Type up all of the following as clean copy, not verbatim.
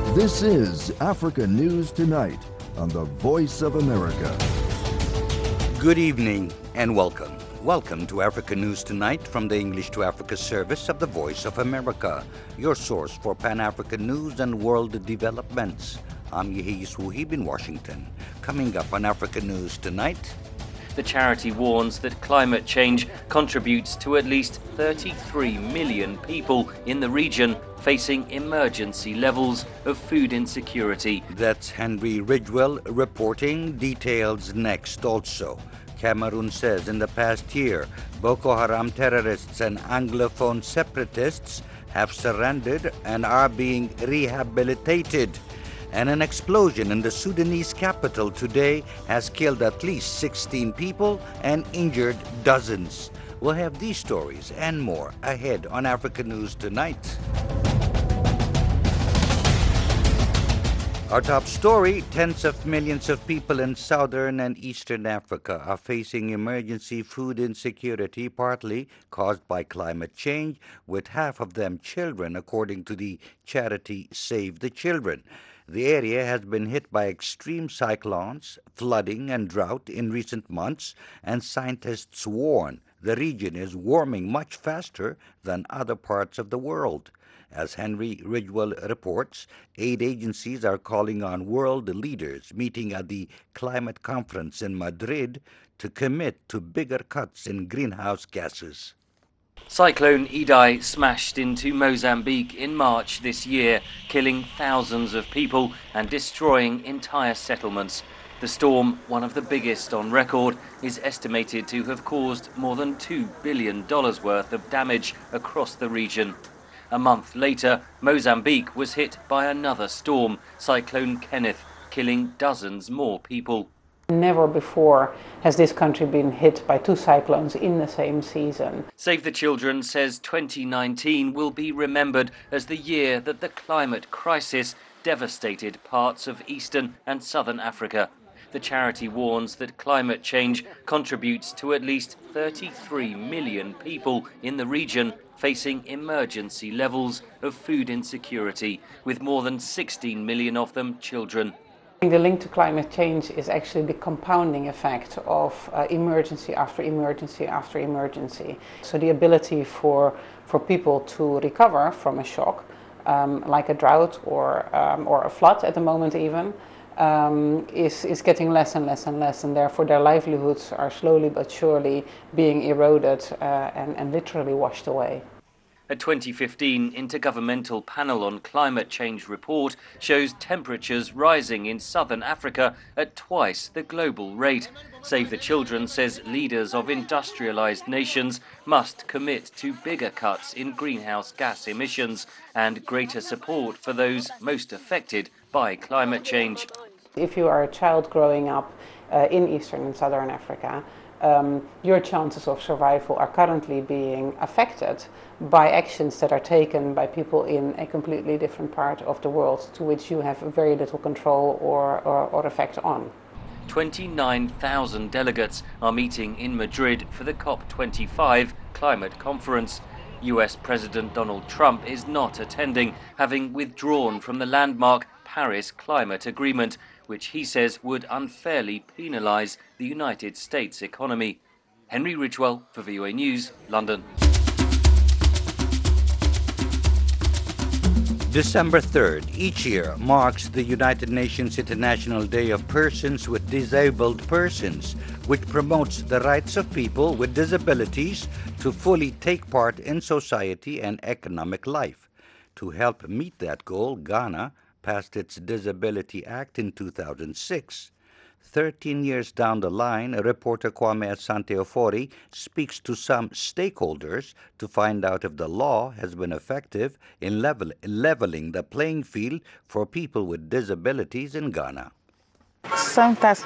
This is Africa News Tonight on the Voice of America. Good evening and welcome. Welcome to Africa News Tonight from the English to Africa service of the Voice of America, your source for Pan-African news and world developments. I'm Yehis Wuhib in Washington. Coming up on Africa News Tonight. The charity warns that climate change contributes to at least 33 million people in the region facing emergency levels of food insecurity. That's Henry Ridgwell reporting. Details next also. Cameroon says in the past year, Boko Haram terrorists and Anglophone separatists have surrendered and are being rehabilitated. And an explosion in the Sudanese capital today has killed at least 16 people and injured dozens. We'll have these stories and more ahead on Africa News Tonight. Our top story, tens of millions of people in southern and eastern Africa are facing emergency food insecurity, partly caused by climate change, with half of them children, according to the charity Save the Children. The area has been hit by extreme cyclones, flooding, and drought in recent months, and scientists warn the region is warming much faster than other parts of the world. As Henry Ridgwell reports, aid agencies are calling on world leaders meeting at the climate conference in Madrid to commit to bigger cuts in greenhouse gases. Cyclone Idai smashed into Mozambique in March this year, killing thousands of people and destroying entire settlements. The storm, one of the biggest on record, is estimated to have caused more than $2 billion worth of damage across the region. A month later, Mozambique was hit by another storm, Cyclone Kenneth, killing dozens more people. Never before has this country been hit by two cyclones in the same season. Save the Children says 2019 will be remembered as the year that the climate crisis devastated parts of eastern and southern Africa. The charity warns that climate change contributes to at least 33 million people in the region facing emergency levels of food insecurity, with more than 16 million of them children. The link to climate change is actually the compounding effect of emergency after emergency after emergency. So the ability for people to recover from a shock, like a drought or a flood at the moment even, is getting less and less and less, and therefore their livelihoods are slowly but surely being eroded and literally washed away. A 2015 Intergovernmental Panel on Climate Change report shows temperatures rising in southern Africa at twice the global rate. Save the Children says leaders of industrialized nations must commit to bigger cuts in greenhouse gas emissions and greater support for those most affected by climate change. If you are a child growing up in Eastern and Southern Africa, your chances of survival are currently being affected by actions that are taken by people in a completely different part of the world to which you have very little control or effect on. 29,000 delegates are meeting in Madrid for the COP25 climate conference. US President Donald Trump is not attending, having withdrawn from the landmark Paris Climate Agreement, which he says would unfairly penalise the United States economy. Henry Ridgwell for VOA News, London. December 3rd each year marks the United Nations International Day of Persons with Disabled Persons, which promotes the rights of people with disabilities to fully take part in society and economic life. To help meet that goal, Ghana passed its Disability Act in 2006. 13 years down the line, reporter Kwame Asante-Ofori speaks to some stakeholders to find out if the law has been effective in leveling the playing field for people with disabilities in Ghana. Sometimes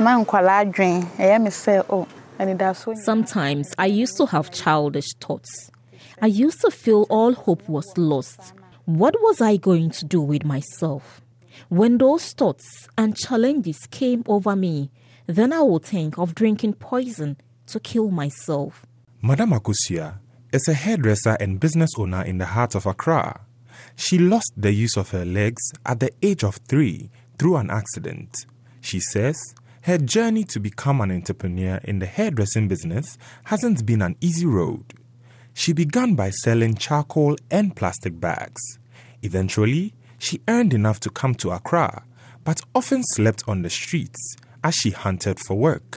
I used to have childish thoughts. I used to feel all hope was lost. What was I going to do with myself? When those thoughts and challenges came over me, then I would think of drinking poison to kill myself. Madame Akusia is a hairdresser and business owner in the heart of Accra. She lost the use of her legs at the age of 3 through an accident. She says her journey to become an entrepreneur in the hairdressing business hasn't been an easy road. She began by selling charcoal and plastic bags. Eventually, she earned enough to come to Accra, but often slept on the streets as she hunted for work.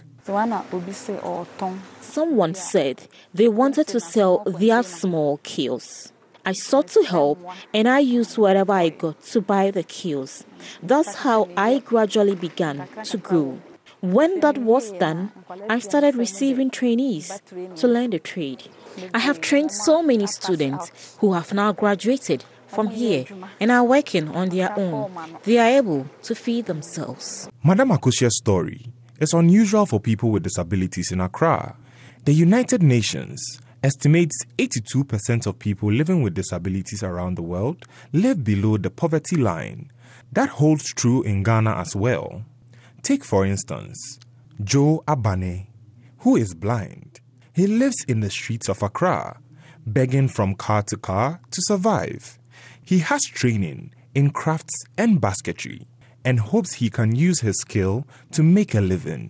Someone said they wanted to sell their small kiosks. I sought to help, and I used whatever I got to buy the kiosks. That's how I gradually began to grow. When that was done, I started receiving trainees to learn the trade. I have trained so many students who have now graduated from here and are working on their own. They are able to feed themselves. Madam Akosia's story is unusual for people with disabilities in Accra. The United Nations estimates 82% of people living with disabilities around the world live below the poverty line. That holds true in Ghana as well. Take, for instance, Joe Abane, who is blind. He lives in the streets of Accra, begging from car to car to survive. He has training in crafts and basketry and hopes he can use his skill to make a living.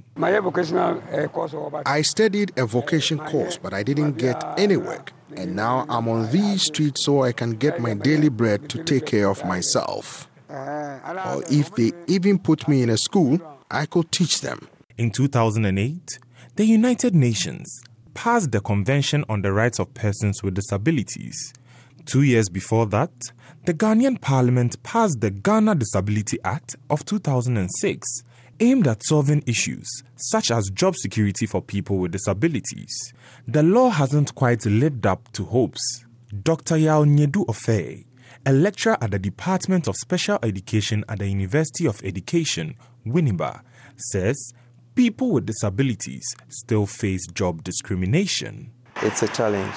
I studied a vocation course, but I didn't get any work. And now I'm on these streets so I can get my daily bread to take care of myself. Or if they even put me in a school, I could teach them. In 2008, the United Nations passed the Convention on the Rights of Persons with Disabilities. 2 years before that, the Ghanaian Parliament passed the Ghana Disability Act of 2006, aimed at solving issues such as job security for people with disabilities. The law hasn't quite lived up to hopes. Dr. Yao Nyedu Ofe, a lecturer at the Department of Special Education at the University of Education, Winneba, says people with disabilities still face job discrimination. It's a challenge,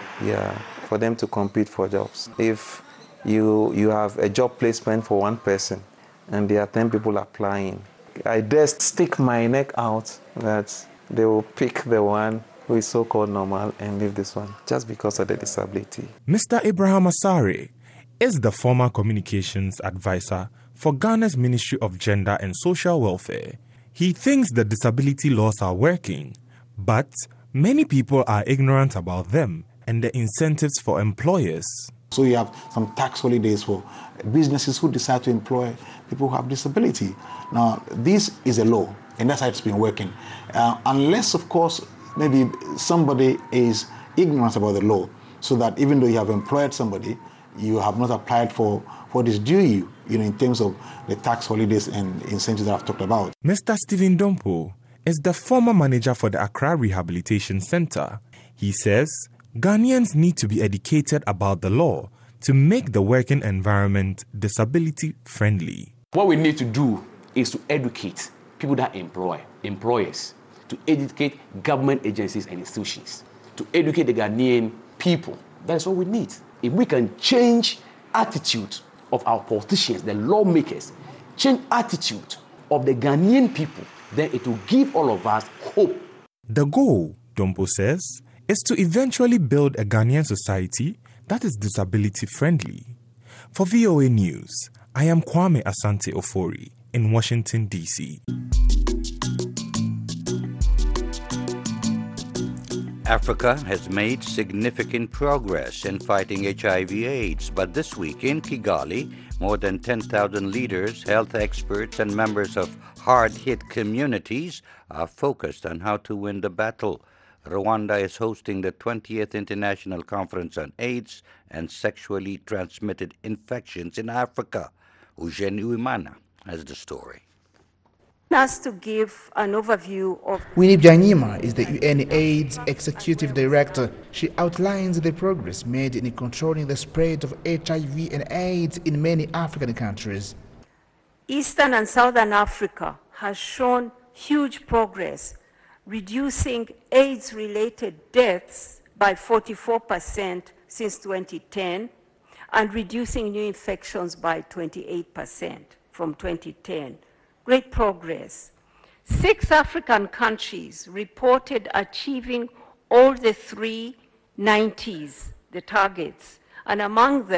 for them to compete for jobs. If you have a job placement for one person and there are 10 people applying, I just stick my neck out that they will pick the one who is so-called normal and leave this one just because of the disability. Mr. Abraham Asare is the former communications advisor for Ghana's Ministry of Gender and Social Welfare. He thinks the disability laws are working, but many people are ignorant about them and the incentives for employers. So you have some tax holidays for businesses who decide to employ people who have disability. Now, this is a law, and that's how it's been working. Unless, of course, maybe somebody is ignorant about the law, so that even though you have employed somebody, you have not applied for what is due you, in terms of the tax holidays and incentives that I've talked about. Mr. Stephen Dompo is the former manager for the Accra Rehabilitation Center. He says Ghanaians need to be educated about the law to make the working environment disability-friendly. What we need to do is to educate people that employ, employers, to educate government agencies and institutions, to educate the Ghanaian people. That's what we need. If we can change attitude of our politicians, the lawmakers, change attitude of the Ghanaian people, then it will give all of us hope. The goal, Dompo says, is to eventually build a Ghanaian society that is disability-friendly. For VOA News, I am Kwame Asante Ofori in Washington, D.C. Africa has made significant progress in fighting HIV/AIDS, but this week in Kigali, more than 10,000 leaders, health experts, and members of hard-hit communities are focused on how to win the battle. Rwanda is hosting the 20th International Conference on AIDS and Sexually Transmitted Infections in Africa. Eugene Uimana has the story. Us to give an overview of... Winnie Byanyima is the UN AIDS Executive Director. She outlines the progress made in controlling the spread of HIV and AIDS in many African countries. Eastern and Southern Africa has shown huge progress, reducing AIDS-related deaths by 44% since 2010 and reducing new infections by 28% from 2010. Great progress. 6 African countries reported achieving all the 3 90s, the targets, and among them,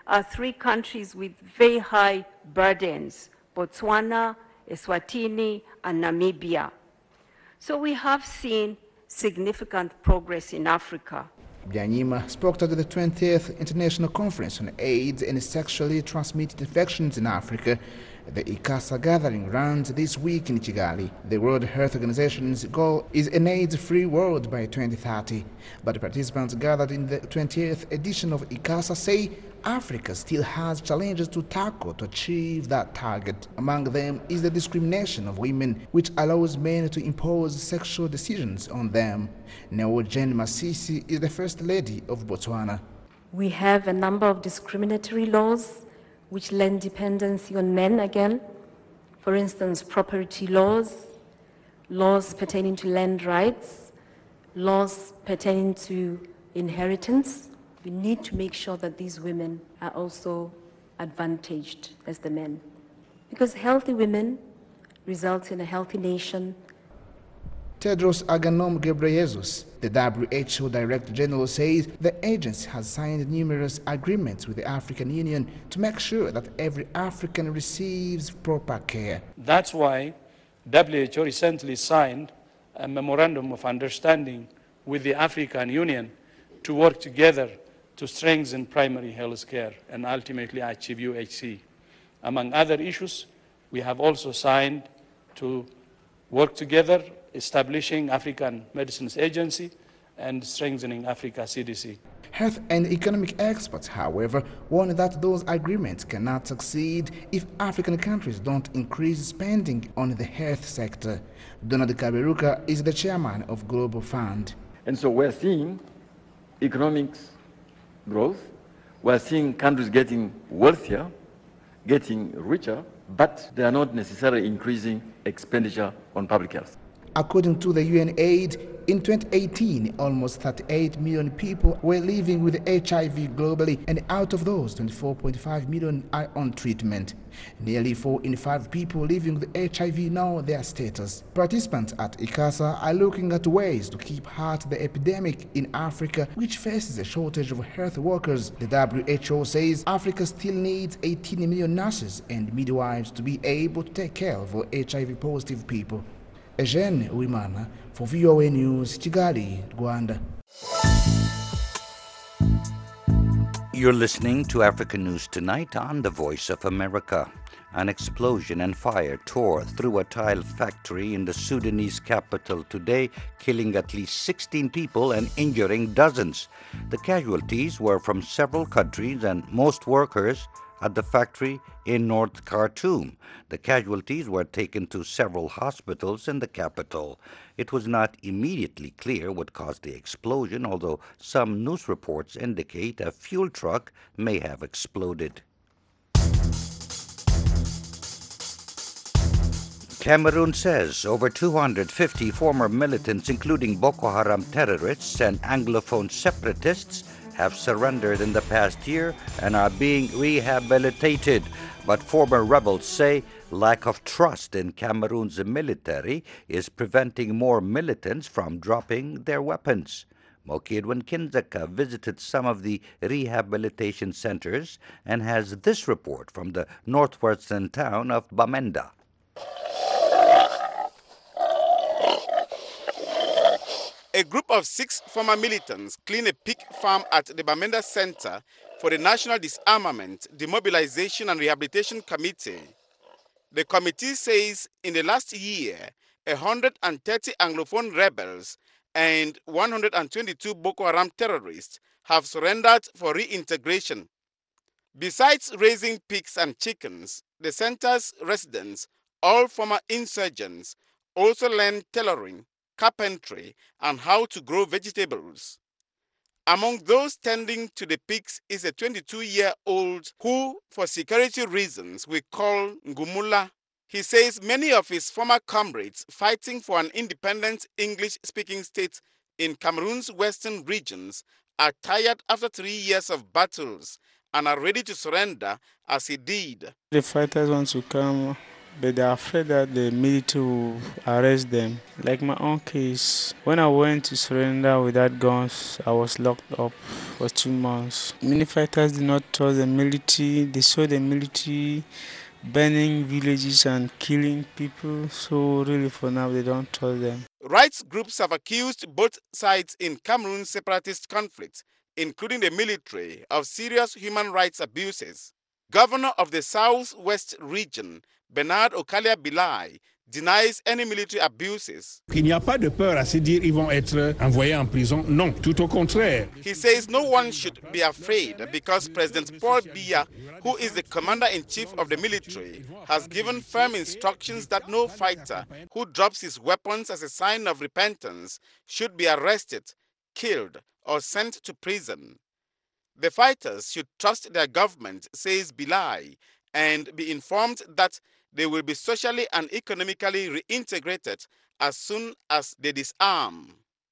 are three countries with very high burdens: Botswana, Eswatini, and Namibia. So we have seen significant progress in Africa. Byanyima spoke at the 20th International Conference on AIDS and Sexually Transmitted Infections in Africa. The ICASA gathering runs this week in Kigali. The World Health Organization's goal is an AIDS-free world by 2030. But the participants gathered in the 20th edition of ICASA say Africa still has challenges to tackle to achieve that target. Among them is the discrimination of women, which allows men to impose sexual decisions on them. Neogen Masisi is the First Lady of Botswana. We have a number of discriminatory laws which lend dependency on men again. For instance, property laws, laws pertaining to land rights, laws pertaining to inheritance. We need to make sure that these women are also advantaged as the men. Because healthy women result in a healthy nation. Tedros Adhanom Ghebreyesus, the WHO Director General, says the agency has signed numerous agreements with the African Union to make sure that every African receives proper care. That's why WHO recently signed a memorandum of understanding with the African Union to work together to strengthen primary health care and ultimately achieve UHC. Among other issues, we have also signed to work together establishing African Medicines Agency and strengthening Africa CDC. Health and economic experts, however, warn that those agreements cannot succeed if African countries don't increase spending on the health sector. Donald Kaberuka is the chairman of Global Fund. And so we're seeing economic growth, we're seeing countries getting wealthier, getting richer, but they are not necessarily increasing expenditure on public health. According to the UNAIDS, in 2018, almost 38 million people were living with HIV globally, and out of those, 24.5 million are on treatment. Nearly 4 in 5 people living with HIV know their status. Participants at ICASA are looking at ways to keep at the epidemic in Africa, which faces a shortage of health workers. The WHO says Africa still needs 18 million nurses and midwives to be able to take care of HIV-positive people. Eugene Uwimana for VOA News, Kigali, Rwanda. You're listening to African News Tonight on The Voice of America. An explosion and fire tore through a tile factory in the Sudanese capital today, killing at least 16 people and injuring dozens. The casualties were from several countries and most workers at the factory in North Khartoum. The casualties were taken to several hospitals in the capital. It was not immediately clear what caused the explosion, although some news reports indicate a fuel truck may have exploded. Cameroon says over 250 former militants, including Boko Haram terrorists and Anglophone separatists, have surrendered in the past year and are being rehabilitated. But former rebels say lack of trust in Cameroon's military is preventing more militants from dropping their weapons. Moki Edwin Kinzeka visited some of the rehabilitation centers and has this report from the northwestern town of Bamenda. A group of 6 former militants clean a pig farm at the Bamenda Center for the National Disarmament, Demobilization and Rehabilitation Committee. The committee says in the last year, 130 Anglophone rebels and 122 Boko Haram terrorists have surrendered for reintegration. Besides raising pigs and chickens, the center's residents, all former insurgents, also learn tailoring, carpentry, and how to grow vegetables. Among those tending to the pigs is a 22-year-old who, for security reasons, we call Ngumula. He says many of his former comrades fighting for an independent English-speaking state in Cameroon's western regions are tired after 3 years of battles and are ready to surrender as he did. The fighters want to come but they're afraid that the military will arrest them. Like my own case, when I went to surrender without guns, I was locked up for 2 months. Many fighters did not trust the military. They saw the military burning villages and killing people, so really for now they don't trust them. Rights groups have accused both sides in Cameroon's separatist conflict, including the military, of serious human rights abuses. Governor of the Southwest region, Bernard Okalia Bilai, denies any military abuses. Il n'y a pas de peur à se dire ils vont être envoyés en prison. Non, tout au contraire. He says no one should be afraid because President Paul Biya, who is the commander-in-chief of the military, has given firm instructions that no fighter who drops his weapons as a sign of repentance should be arrested, killed, or sent to prison. The fighters should trust their government, says Bilai, and be informed that they will be socially and economically reintegrated as soon as they disarm.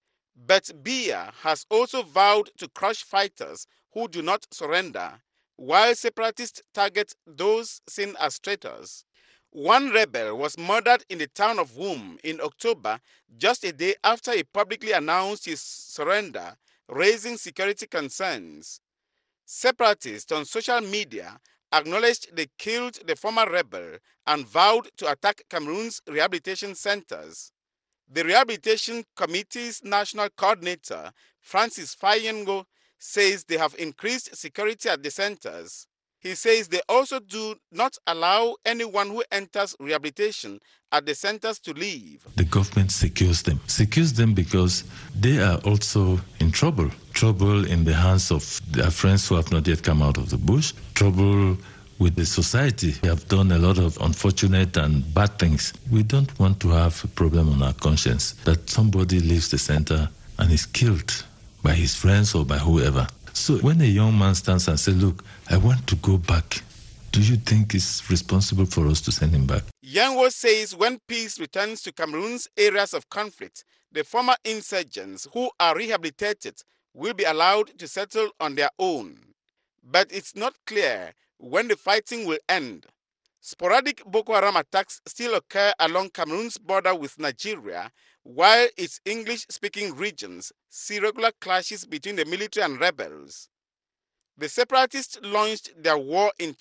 But Biya has also vowed to crush fighters who do not surrender, while separatists target those seen as traitors. One rebel was murdered in the town of Wum in October, just a day after he publicly announced his surrender, raising security concerns. Separatists on social media acknowledged they killed the former rebel and vowed to attack Cameroon's rehabilitation centers. The Rehabilitation Committee's national coordinator, Francis Fayengo, says they have increased security at the centers. He says they also do not allow anyone who enters rehabilitation at the centers to leave. The government secures them because they are also in trouble. Trouble in the hands of their friends who have not yet come out of the bush. Trouble with the society. We have done a lot of unfortunate and bad things. We don't want to have a problem on our conscience that somebody leaves the center and is killed by his friends or by whoever. So when a young man stands and says, look, I want to go back, do you think it's responsible for us to send him back? Yanwo says when peace returns to Cameroon's areas of conflict, the former insurgents who are rehabilitated will be allowed to settle on their own. But it's not clear when the fighting will end. Sporadic Boko Haram attacks still occur along Cameroon's border with Nigeria, while its English-speaking regions see regular clashes between the military and rebels. The separatists launched their war in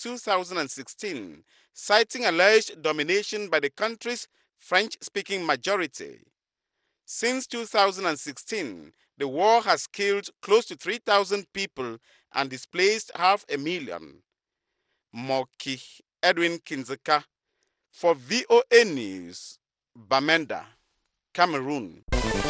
2016, citing alleged domination by the country's French-speaking majority. Since 2016, the war has killed close to 3,000 people and displaced 500,000. Moki Edwin Kinzeka for VOA News, Bamenda, Cameroon.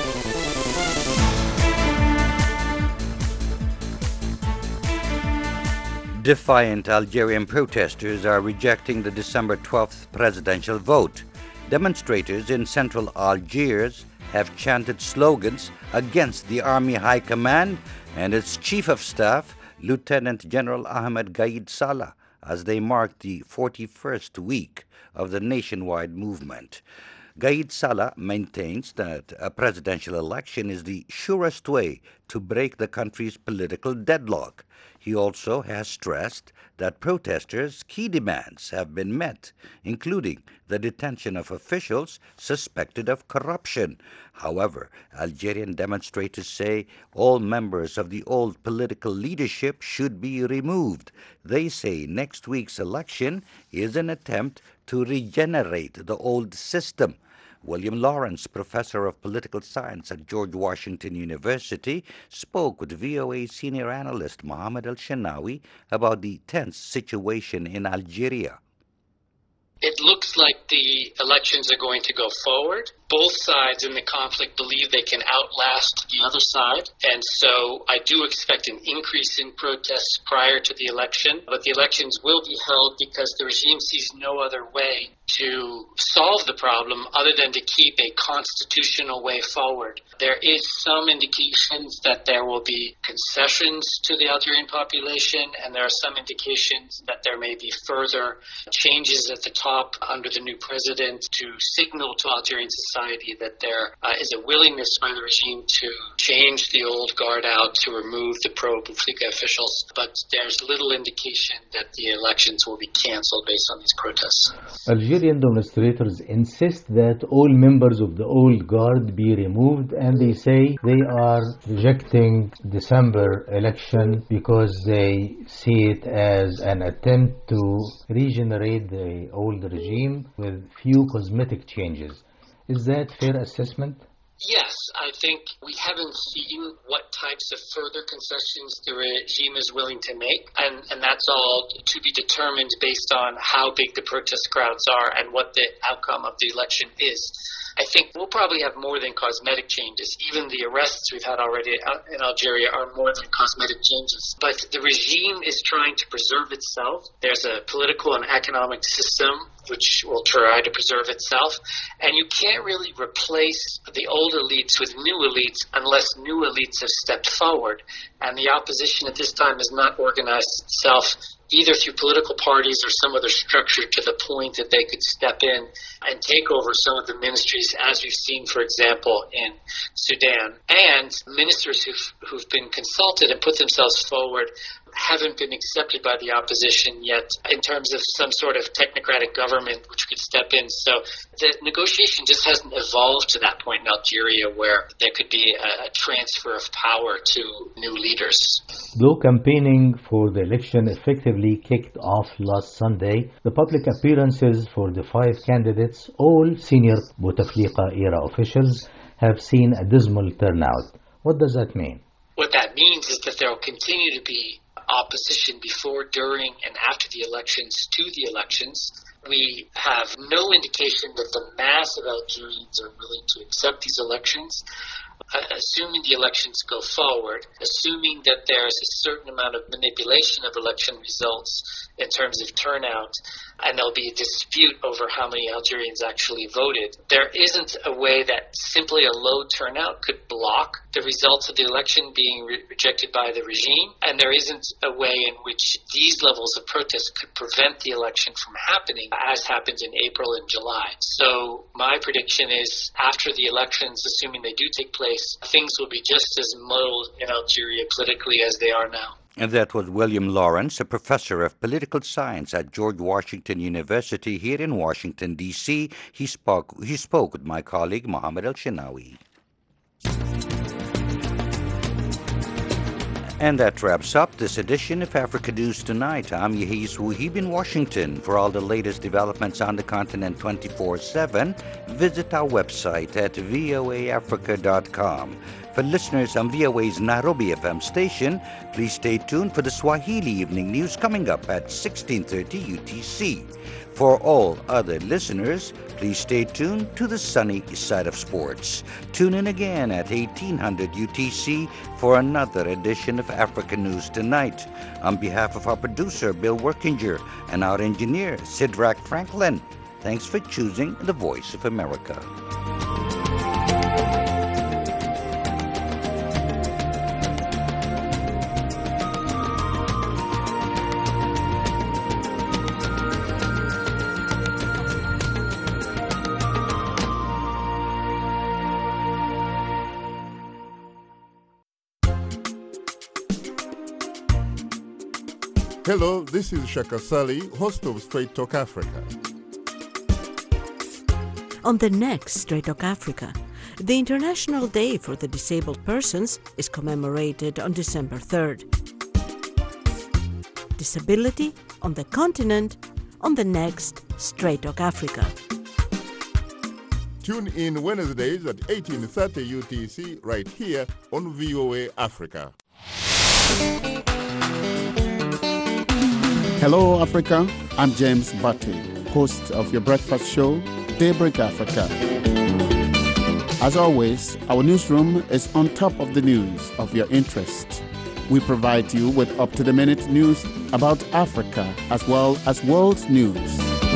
Defiant Algerian protesters are rejecting the December 12th presidential vote. Demonstrators in central Algiers have chanted slogans against the Army High Command and its Chief of Staff, Lieutenant General Ahmed Gaid Salah, as they mark the 41st week of the nationwide movement. Gaid Salah maintains that a presidential election is the surest way to break the country's political deadlock. He also has stressed that protesters' key demands have been met, including the detention of officials suspected of corruption. However, Algerian demonstrators say all members of the old political leadership should be removed. They say next week's election is an attempt to regenerate the old system. William Lawrence, professor of political science at George Washington University, spoke with VOA senior analyst Mohammed El-Shenawi about the tense situation in Algeria. It looks like the elections are going to go forward. Both sides in the conflict believe they can outlast the other side. And so I do expect an increase in protests prior to the election. But the elections will be held because the regime sees no other way to solve the problem other than to keep a constitutional way forward. There is some indications that there will be concessions to the Algerian population, and there are some indications that there may be further changes at the top under the new president to signal to Algerian society society that there is a willingness by the regime to change the old guard out, to remove the pro-Bouteflika officials, but there's little indication that the elections will be cancelled based on these protests. Algerian demonstrators insist that all members of the old guard be removed, and they say they are rejecting December election because they see it as an attempt to regenerate the old regime with few cosmetic changes. Is that fair assessment? Yes, I think we haven't seen what types of further concessions the regime is willing to make, and that's all to be determined based on how big the protest crowds are and what the outcome of the election is. I think we'll probably have more than cosmetic changes. Even the arrests we've had already in Algeria are more than cosmetic changes. But the regime is trying to preserve itself. There's a political and economic system which will try to preserve itself. And you can't really replace the old elites with new elites unless new elites have stepped forward. And the opposition at this time has not organized itself either through political parties or some other structure to the point that they could step in and take over some of the ministries, as we've seen, for example, in Sudan. And ministers who've been consulted and put themselves forward haven't been accepted by the opposition yet in terms of some sort of technocratic government which could step in. So the negotiation just hasn't evolved to that point in Algeria where there could be a transfer of power to new leaders. Though campaigning for the election effectively kicked off last Sunday, the public appearances for the 5 candidates, all senior Bouteflika-era officials, have seen a dismal turnout. What does that mean? What that means is that there will continue to be opposition before, during, and after the elections to the elections. We have no indication that the mass of Algerians are willing to accept these elections. Assuming the elections go forward, assuming that there's a certain amount of manipulation of election results in terms of turnout, and there'll be a dispute over how many Algerians actually voted, there isn't a way that simply a low turnout could block the results of the election being rejected by the regime, and there isn't a way in which these levels of protest could prevent the election from happening, as happened in April and July. So my prediction is after the elections, assuming they do take place, things will be just as muddled in Algeria politically as they are now. And that was William Lawrence, a professor of political science at George Washington University here in Washington, D.C. He spoke with my colleague Mohammed El-Shinawi. And that wraps up this edition of Africa News Tonight. I'm Yehis Wuhib in Washington. For all the latest developments on the continent 24/7, visit our website at voaafrica.com. For listeners on VOA's Nairobi FM station, please stay tuned for the Swahili Evening News coming up at 16:30 UTC. For all other listeners, please stay tuned to the sunny side of sports. Tune in again at 1800 UTC for another edition of Africa News Tonight. On behalf of our producer, Bill Workinger, and our engineer, Sidrak Franklin, thanks for choosing the Voice of America. Hello, this is Shaka Sali, host of Straight Talk Africa. On the next Straight Talk Africa, the International Day for the Disabled Persons is commemorated on December 3rd. Disability on the continent on the next Straight Talk Africa. Tune in Wednesdays at 18:30 UTC right here on VOA Africa. Hello, Africa. I'm James Batty, host of your breakfast show, Daybreak Africa. As always, our newsroom is on top of the news of your interest. We provide you with up-to-the-minute news about Africa as well as world news.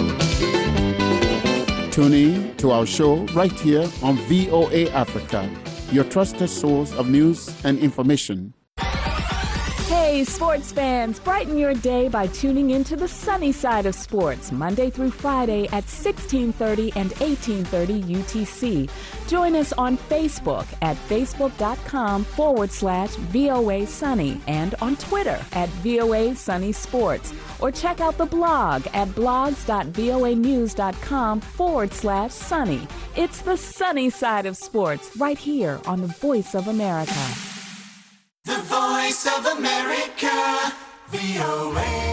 Tune in to our show right here on VOA Africa, your trusted source of news and information. Hey, sports fans, brighten your day by tuning into the sunny side of sports, Monday through Friday at 1630 and 1830 UTC. Join us on Facebook at facebook.com/VOA Sunny and on Twitter at VOA Sunny Sports. Or check out the blog at blogs.voanews.com/sunny. It's the sunny side of sports right here on the Voice of America. The Voice of America, VOA.